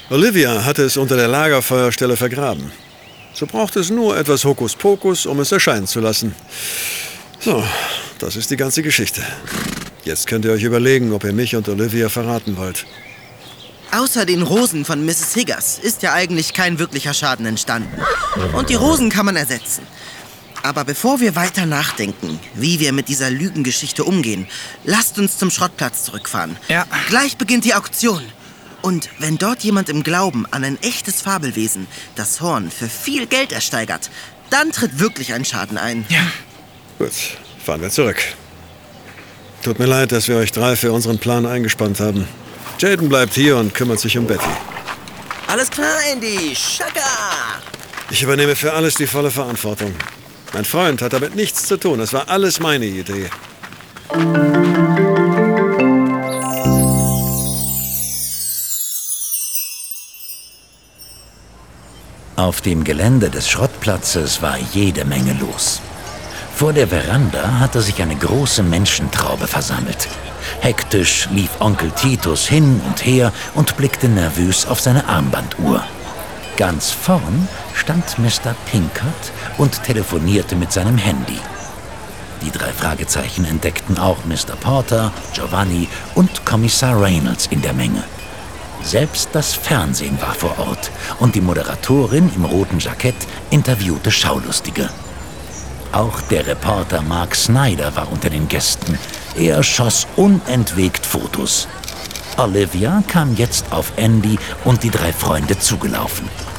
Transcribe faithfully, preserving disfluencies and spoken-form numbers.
Olivia hatte es unter der Lagerfeuerstelle vergraben. So braucht es nur etwas Hokuspokus, um es erscheinen zu lassen. So, das ist die ganze Geschichte. Jetzt könnt ihr euch überlegen, ob ihr mich und Olivia verraten wollt. Außer den Rosen von Misses Higgers ist ja eigentlich kein wirklicher Schaden entstanden. Und die Rosen kann man ersetzen. Aber bevor wir weiter nachdenken, wie wir mit dieser Lügengeschichte umgehen, lasst uns zum Schrottplatz zurückfahren. Ja. Gleich beginnt die Auktion. Und wenn dort jemand im Glauben an ein echtes Fabelwesen das Horn für viel Geld ersteigert, dann tritt wirklich ein Schaden ein. Ja. Gut, fahren wir zurück. Tut mir leid, dass wir euch drei für unseren Plan eingespannt haben. Jaden bleibt hier und kümmert sich um Betty. Alles klar, Andy. Shaka! Ich übernehme für alles die volle Verantwortung. Mein Freund hat damit nichts zu tun. Das war alles meine Idee. Auf dem Gelände des Schrottplatzes war jede Menge los. Vor der Veranda hatte sich eine große Menschentraube versammelt. Hektisch lief Onkel Titus hin und her und blickte nervös auf seine Armbanduhr. Ganz vorn stand Mister Pinkert und telefonierte mit seinem Handy. Die drei Fragezeichen entdeckten auch Mister Porter, Giovanni und Kommissar Reynolds in der Menge. Selbst das Fernsehen war vor Ort und die Moderatorin im roten Jackett interviewte Schaulustige. Auch der Reporter Mark Snyder war unter den Gästen. Er schoss unentwegt Fotos. Olivia kam jetzt auf Andy und die drei Freunde zugelaufen.